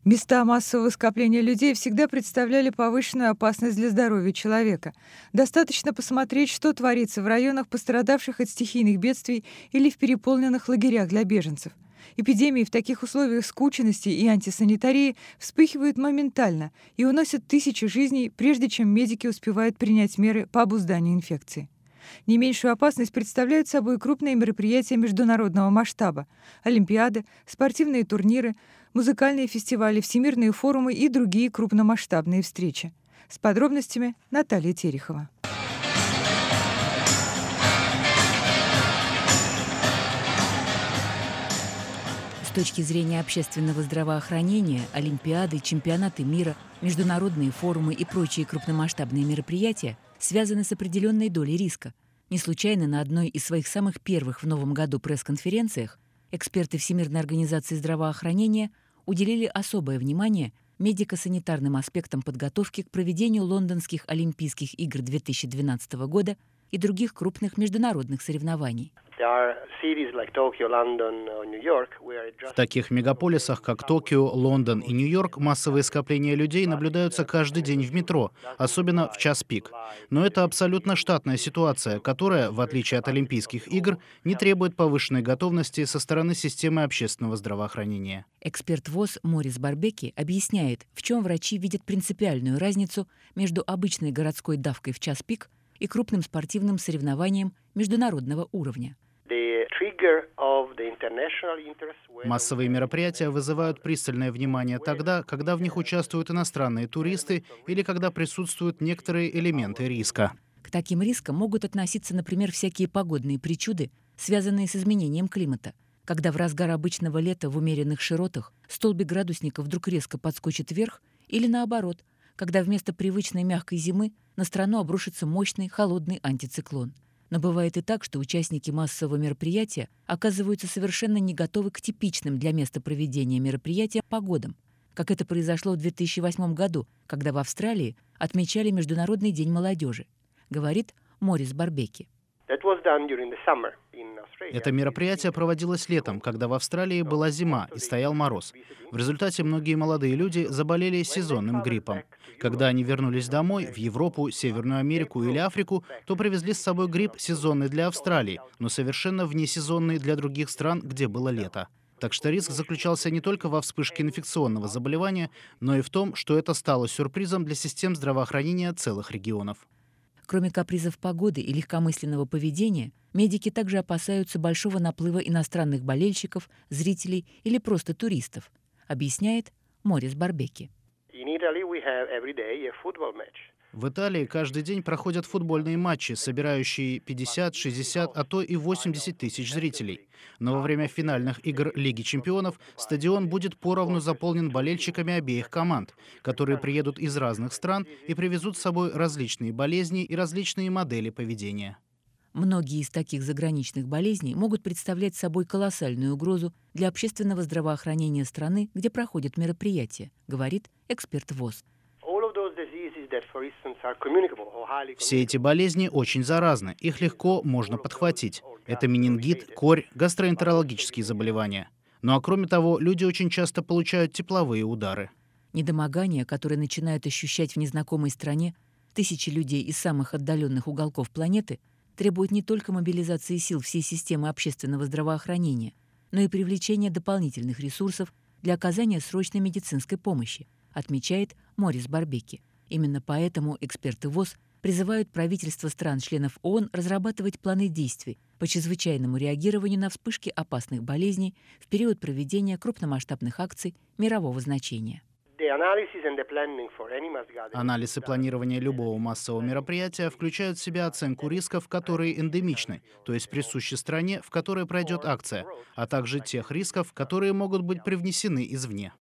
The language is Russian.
Места массового скопления людей всегда представляли повышенную опасность для здоровья человека. Достаточно посмотреть, что творится в районах, пострадавших от стихийных бедствий или в переполненных лагерях для беженцев. Эпидемии в таких условиях скученности и антисанитарии вспыхивают моментально и уносят тысячи жизней, прежде чем медики успевают принять меры по обузданию инфекции. Не меньшую опасность представляют собой крупные мероприятия международного масштаба – олимпиады, спортивные турниры, музыкальные фестивали, всемирные форумы и другие крупномасштабные встречи. С подробностями Наталья Терехова. С точки зрения общественного здравоохранения, олимпиады, чемпионаты мира, международные форумы и прочие крупномасштабные мероприятия связаны с определенной долей риска. Не случайно на одной из своих самых первых в новом году пресс-конференциях эксперты Всемирной организации здравоохранения уделили особое внимание медико-санитарным аспектам подготовки к проведению Лондонских Олимпийских игр 2012 года и других крупных международных соревнований. В таких мегаполисах, как Токио, Лондон и Нью-Йорк, массовые скопления людей наблюдаются каждый день в метро, особенно в час пик. Но это абсолютно штатная ситуация, которая, в отличие от Олимпийских игр, не требует повышенной готовности со стороны системы общественного здравоохранения. Эксперт ВОЗ Морис Барбеки объясняет, в чем врачи видят принципиальную разницу между обычной городской давкой в час пик и крупным спортивным соревнованием международного уровня. Массовые мероприятия вызывают пристальное внимание тогда, когда в них участвуют иностранные туристы или когда присутствуют некоторые элементы риска. К таким рискам могут относиться, например, всякие погодные причуды, связанные с изменением климата, когда в разгар обычного лета в умеренных широтах столбик градусника вдруг резко подскочит вверх, или наоборот, когда вместо привычной мягкой зимы на страну обрушится мощный холодный антициклон. Но бывает и так, что участники массового мероприятия оказываются совершенно не готовы к типичным для места проведения мероприятия погодам, как это произошло в 2008 году, когда в Австралии отмечали Международный день молодежи, говорит Морис Барбеки. Это мероприятие проводилось летом, когда в Австралии была зима и стоял мороз. В результате многие молодые люди заболели сезонным гриппом. Когда они вернулись домой, в Европу, Северную Америку или Африку, то привезли с собой грипп сезонный для Австралии, но совершенно внесезонный для других стран, где было лето. Так что риск заключался не только во вспышке инфекционного заболевания, но и в том, что это стало сюрпризом для систем здравоохранения целых регионов. Кроме капризов погоды и легкомысленного поведения, медики также опасаются большого наплыва иностранных болельщиков, зрителей или просто туристов, объясняет Морис Барбеки. В Италии каждый день проходят футбольные матчи, собирающие 50, 60, а то и 80 тысяч зрителей. Но во время финальных игр Лиги чемпионов стадион будет поровну заполнен болельщиками обеих команд, которые приедут из разных стран и привезут с собой различные болезни и различные модели поведения. Многие из таких заграничных болезней могут представлять собой колоссальную угрозу для общественного здравоохранения страны, где проходят мероприятия, говорит эксперт ВОЗ. Все эти болезни очень заразны, их легко можно подхватить. Это менингит, корь, гастроэнтерологические заболевания. Ну а кроме того, люди очень часто получают тепловые удары. Недомогания, которые начинают ощущать в незнакомой стране тысячи людей из самых отдаленных уголков планеты, требуют не только мобилизации сил всей системы общественного здравоохранения, но и привлечения дополнительных ресурсов для оказания срочной медицинской помощи, отмечает Морис Барбеки. Именно поэтому эксперты ВОЗ призывают правительства стран-членов ООН разрабатывать планы действий по чрезвычайному реагированию на вспышки опасных болезней в период проведения крупномасштабных акций мирового значения. Анализ и планирование любого массового мероприятия включают в себя оценку рисков, которые эндемичны, то есть присущи стране, в которой пройдет акция, а также тех рисков, которые могут быть привнесены извне.